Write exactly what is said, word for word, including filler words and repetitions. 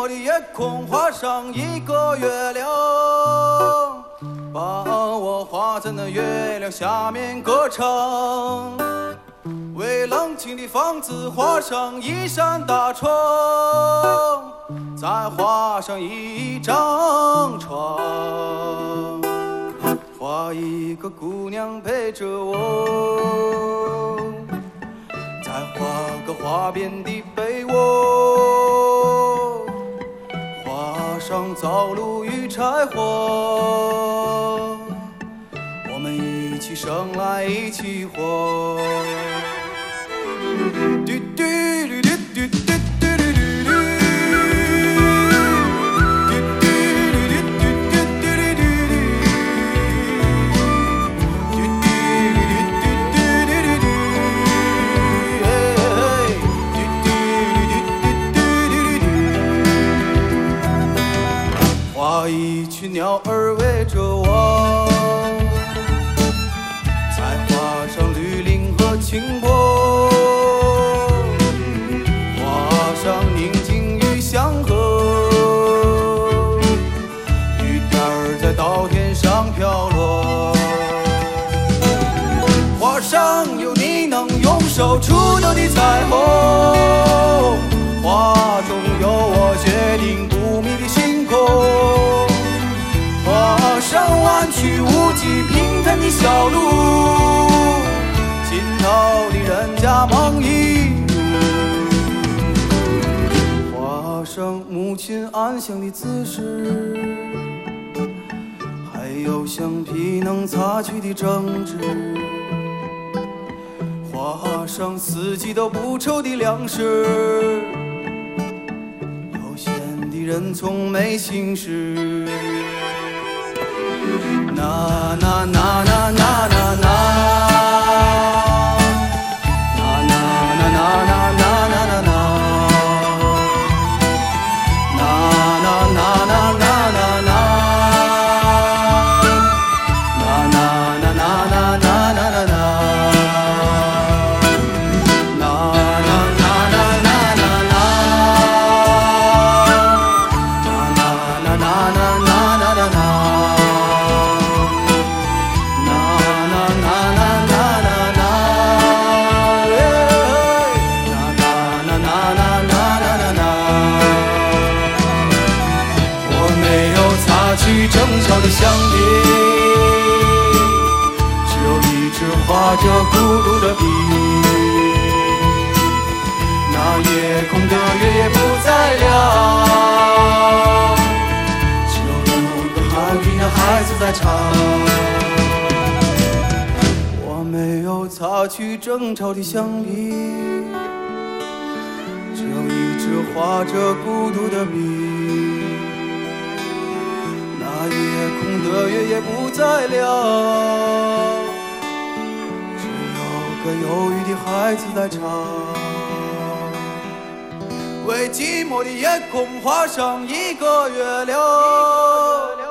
的夜空画上一个月亮，把我画在那月亮下面歌唱。为冷清的房子画上一扇大窗，再画上一张床，画一个姑娘陪着我，再画个花边的被窝，画上灶炉与柴火，我们一起生来一起活。嘟嘟嘟嘟嘟嘟嘟嘟嘟。画一群鸟儿围着我，再画上绿林和青柏，画上宁静与祥和，雨点儿在稻田上飘落，画上有你能用手触到的彩虹，画中有我决定不迷的星空，画上弯曲无际平坦的小路，尽头的人家梦一如，画上母亲安详的姿势，还有橡皮能擦去的争执，画上四季都不愁的粮食，悠闲的人从没心事。那那那那那那那。争吵的相别，只有一支画着孤独的笔，那夜空的月也不再亮，只有六个汉语的孩子在唱。我没有擦去争吵的橡皮，只有一支画着孤独的笔，那夜空的月也不再亮，只有个忧郁的孩子在唱。为寂寞的夜空画上一个月亮。